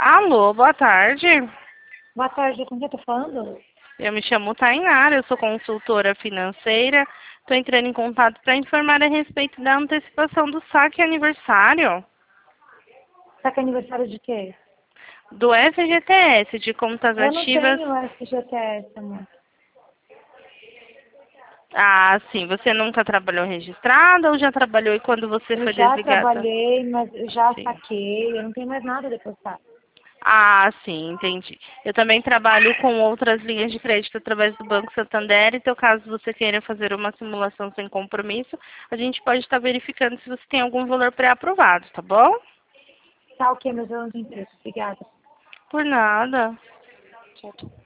Alô, boa tarde. Boa tarde, com quem eu tô falando? Eu me chamo Tainara, eu sou consultora financeira. Estou entrando em contato para informar a respeito da antecipação do saque aniversário Tá com aniversário de quê? do FGTS, de contas Eu não ativas. tenho FGTS, amor. Ah, sim. Você nunca trabalhou registrada ou já trabalhou e quando você Eu foi já desligada? trabalhei, mas eu já Sim. saquei, eu não tenho mais nada depois, tá? Ah, sim, entendi. Eu também trabalho com outras linhas de crédito através do Banco Santander. Então, caso você queira fazer uma simulação sem compromisso, a gente pode estar verificando se você tem algum valor pré-aprovado, tá bom? Tá ok, mas eu não tenho preço. Obrigada. Por nada. Tchau.